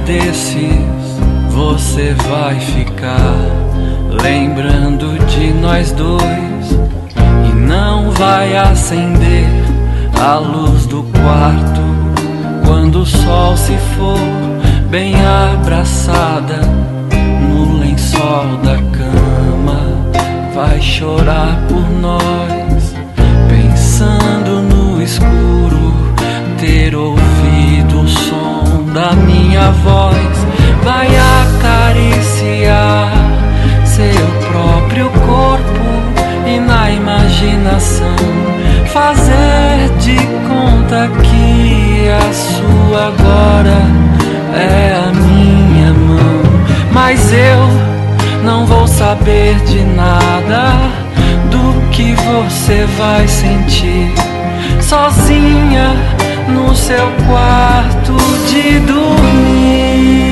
desses você vai ficar lembrando de nós dois e não vai acender a luz do quarto quando o sol se for, bem abraçada no lençol da cama. Vai chorar por nós, pensando no escuro, ter ouvido o som da minha voz. Vai acariciar seu próprio corpo e na imaginação fazer de conta que a sua agora é a minha mão. Mas eu não vou saber de nada do que você vai sentir sozinha no seu quarto de dormir.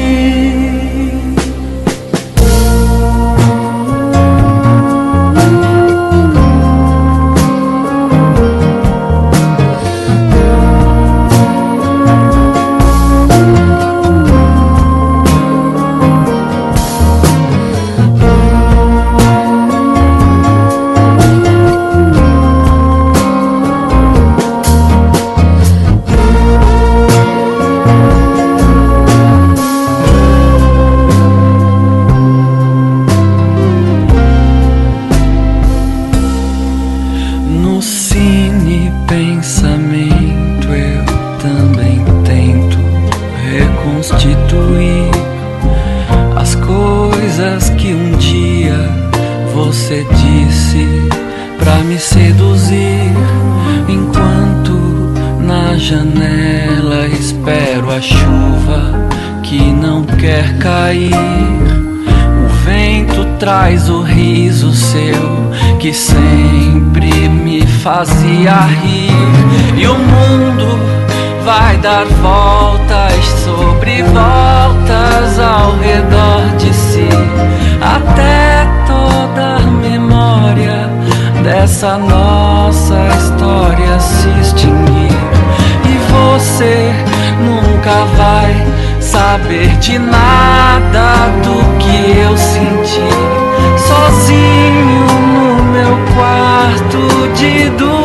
No cine pensamento eu também tento reconstituir as coisas que um dia você disse pra me seduzir. Enquanto na janela espero a chuva que não quer cair, o vento traz o riso seu que sempre me fazia rir. E o mundo vai dar voltas sobre voltas ao redor de si, até toda a memória dessa nossa história se extinguir. E você nunca vai saber de nada do que eu senti sozinho no meu quarto de dormir.